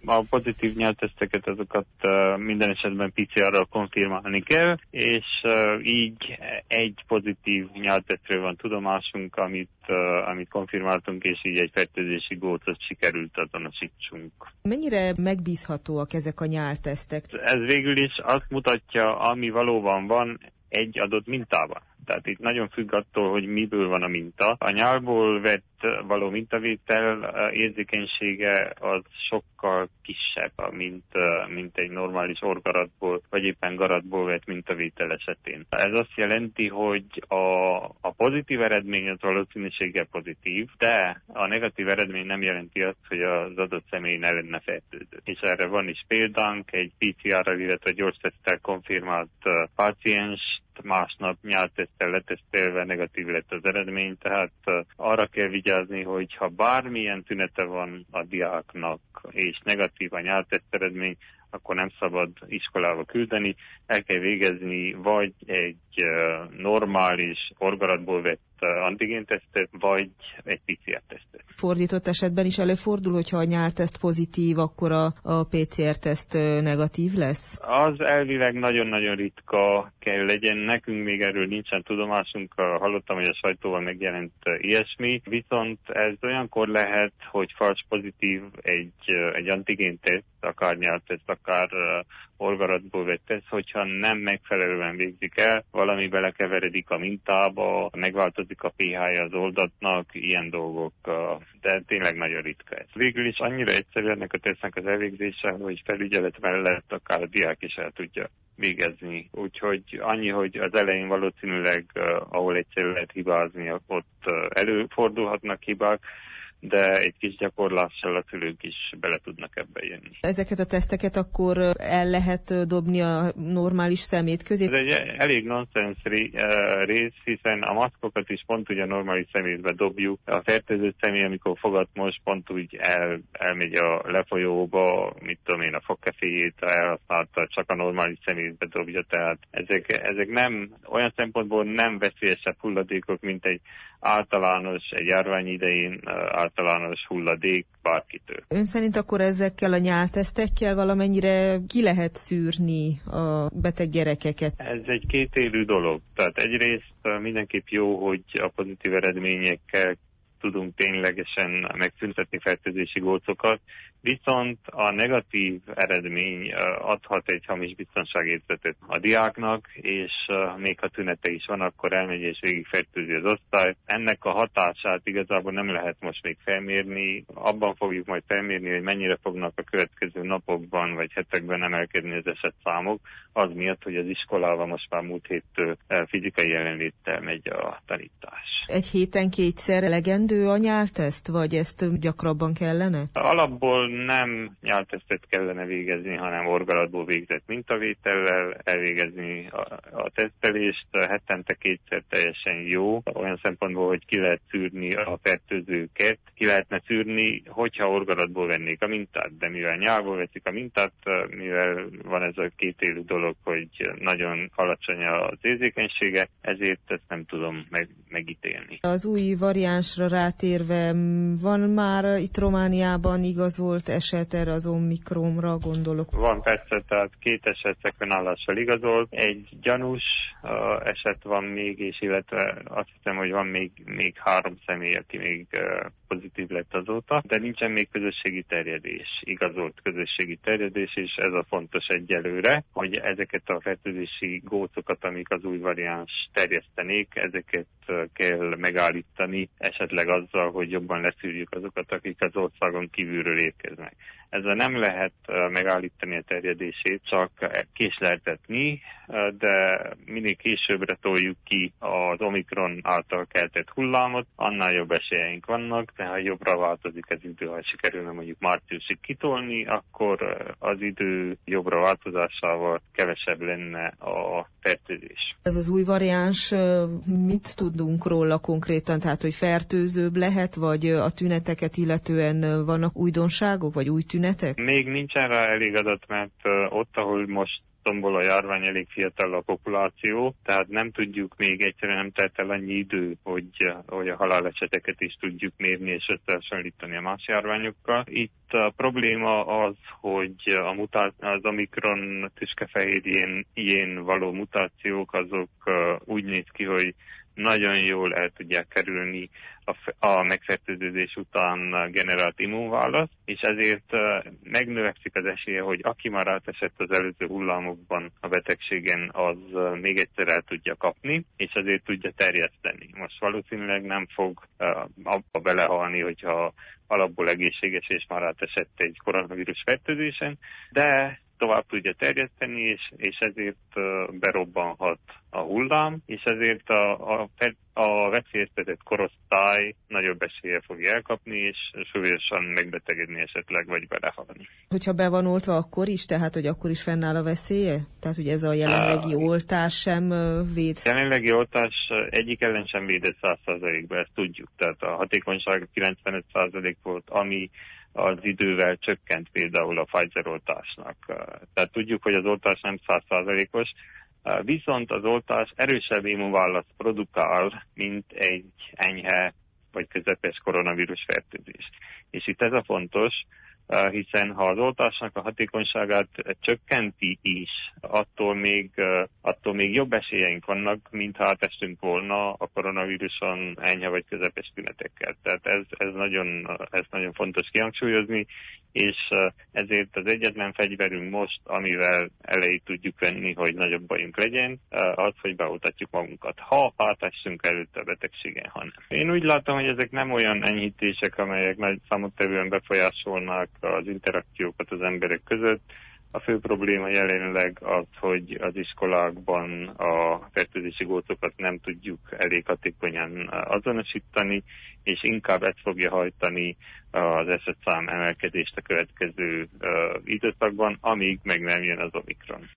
A pozitív nyelvteszteket azokat minden esetben PCR-ral konfirmálni kell, és így egy pozitív nyelvtesztről van tudomásunk, amit konfirmáltunk, és így egy fertőzési gócot sikerült azonosítsunk. Mennyire megbízhatóak ezek a nyáltesztek? Ez végül is azt mutatja, ami valóban van egy adott mintában. Tehát itt nagyon függ attól, hogy miből van a minta. A nyálból vett való mintavétel érzékenysége az sokkal kisebb, mint egy normális orgaratból, vagy éppen garatból vett mintavétel esetén. Ez azt jelenti, hogy a pozitív eredmény az valószínűséggel pozitív, de a negatív eredmény nem jelenti azt, hogy az adott személy ne lenne fertőzött. És erre van is példánk, egy PCR-ral, illetve gyors teszttel konfirmált páciens, másnap nyálteszttel letesztelve negatív lett az eredmény, tehát arra kell vigyázni, hogy ha bármilyen tünete van a diáknak, és negatív a nyálteszt eredmény, akkor nem szabad iskolába küldeni, el kell végezni vagy egy normális orgaratból vett antigéntesztet, vagy egy PCR-tesztet. Fordított esetben is előfordul, hogyha a nyálteszt pozitív, akkor a PCR-teszt negatív lesz? Az elvileg nagyon-nagyon ritka kell legyen. Nekünk még erről nincsen tudomásunk. Hallottam, hogy a sajtóban megjelent ilyesmi. Viszont ez olyankor lehet, hogy fals pozitív egy antigénteszt, akár nyálteszt, akár orgaratból vett teszt, hogyha nem megfelelően végzik el, valami belekeveredik a mintába, megváltozik a pH-ja az oldatnak, ilyen dolgok, de tényleg nagyon ritka ez. Végül is annyira egyszerű ennek a tesztnek az elvégzése, hogy felügyelet mellett akár a diák is el tudja végezni. Úgyhogy annyi, hogy az elején valószínűleg, ahol egyszerű lehet hibázni, ott előfordulhatnak hibák, de egy kis gyakorlással a szülők is bele tudnak ebbe jönni. Ezeket a teszteket akkor el lehet dobni a normális szemét közé? Ez egy elég nonsens rész, hiszen a maszkokat is pont ugye a normális szemétbe dobjuk. A fertőzött személy, amikor fogat most, pont úgy elmegy a lefolyóba, mit tudom én, a fogkeféjét elhasználta, csak a normális szemétbe dobja, tehát ezek nem, olyan szempontból nem veszélyesebb hulladékok, mint egy járvány idején általános hulladék bárkitől. Ön szerint akkor ezekkel a nyáltesztekkel valamennyire ki lehet szűrni a beteg gyerekeket? Ez egy kétélű dolog. Tehát egyrészt mindenképp jó, hogy a pozitív eredményekkel tudunk ténylegesen megszüntetni fertőzési gócokat, viszont a negatív eredmény adhat egy hamis biztonságérzetet a diáknak, és még ha tünete is van, akkor elmegy és végig fertőzi az osztályt. Ennek a hatását igazából nem lehet most még felmérni. Abban fogjuk majd felmérni, hogy mennyire fognak a következő napokban vagy hetekben emelkedni az esetszámok, az miatt, hogy az iskolában most már múlt héttől fizikai jelenléttel megy a tanítás. Egy héten kétszer elegendő a nyálteszt, vagy ezt gyakrabban kellene? Alapból nem nyáltesztet kellene végezni, hanem orgaratból végzett mintavétellel elvégezni a tesztelést. Hetente kétszer teljesen jó, olyan szempontból, hogy ki lehet szűrni a fertőzőket. Ki lehetne szűrni, hogyha orgaratból vennék a mintát, de mivel nyálból veszik a mintát, mivel van ez a kétélű dolog, hogy nagyon alacsony az érzékenysége, ezért ezt nem tudom megítélni. Az új variánsra rátérve, van már itt Romániában igazolt eset erre az Omikronra, gondolok? Van persze, tehát 2 eset szekvenállással igazolt. Egy gyanús eset van még, és illetve azt hiszem, hogy van még 3 személy, aki még pozitív lett azóta, de nincsen még közösségi terjedés, igazolt közösségi terjedés, és ez a fontos egyelőre, hogy ezeket a fertőzési gócokat, amik az új variáns terjesztenék, ezeket kell megállítani, esetleg azzal, hogy jobban leszűrjük azokat, akik az országon kívülről érkeznek. Ezzel nem lehet megállítani a terjedését, csak késleltetni, de minél későbbre toljuk ki az Omikron által keltett hullámot, annál jobb esélyeink vannak, de ha jobbra változik az idő, ha sikerülne mondjuk márciusig kitolni, akkor az idő jobbra változásával kevesebb lenne a fertőzés. Ez az új variáns, mit tudunk róla konkrétan? Tehát, hogy fertőzőbb lehet, vagy a tüneteket illetően vannak újdonságok, vagy új tünetek? Még nincsen rá elég adat, mert ott, ahol most tombol a járvány, elég fiatal a populáció, tehát nem tudjuk, még egyszerűen nem telt el annyi idő, hogy a haláleseteket is tudjuk mérni és összehasonlítani a más járványokkal. Itt a probléma az, hogy az Omikron tüskefehérjén való mutációk azok úgy néz ki, hogy nagyon jól el tudják kerülni a megfertőződés után generált immunválaszt, és ezért megnövekszik az esélye, hogy aki már átesett az előző hullámokban a betegségen, az még egyszer el tudja kapni, és ezért tudja terjeszteni. Most valószínűleg nem fog abba belehalni, hogyha alapból egészséges és már átesett egy koronavírus fertőzésen, de tovább tudja terjeszteni, és ezért berobbanhat a hullám, és ezért a veszélyeztetett korosztály nagyobb esélye fogja elkapni, és súlyosan megbetegedni esetleg, vagy belehalni. Hogyha be van oltva, akkor is, tehát hogy akkor is fennáll a veszélye? Tehát, hogy ez a jelenlegi oltás sem véd? A jelenlegi oltás egyik ellen sem védett 100%-ban, ezt tudjuk. Tehát a hatékonyság 95% volt, ami az idővel csökkent például a Pfizer oltásnak. Tehát tudjuk, hogy az oltás nem 100%-os, viszont az oltás erősebb immunválaszt produkál, mint egy enyhe vagy közepes koronavírus fertőzés. És itt ez a fontos, hiszen ha az oltásnak a hatékonyságát csökkenti is, attól még jobb esélyeink vannak, mintha átestünk volna a koronavíruson enyhe vagy közepes tünetekkel. Tehát ez nagyon fontos kihangsúlyozni, és ezért az egyetlen fegyverünk most, amivel elejét tudjuk venni, hogy nagyobb bajunk legyen, az, hogy beoltatjuk magunkat. Ha átessünk előtte a betegségen, ha nem. Én úgy látom, hogy ezek nem olyan enyhítések, amelyek nagy számottevően befolyásolnák az interakciókat az emberek között. A fő probléma jelenleg az, hogy az iskolákban a fertőzési gócokat nem tudjuk elég hatékonyan azonosítani, és inkább ezt fogja hajtani az esetszám emelkedést a következő időszakban, amíg meg nem jön az Omikron.